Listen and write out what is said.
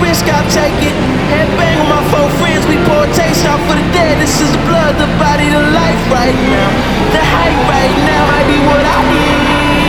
risk, I'll take it. Headbang with my four friends, we pour a taste out for the dead. This is the blood, the body, the life right now. The hype right now might be what I need.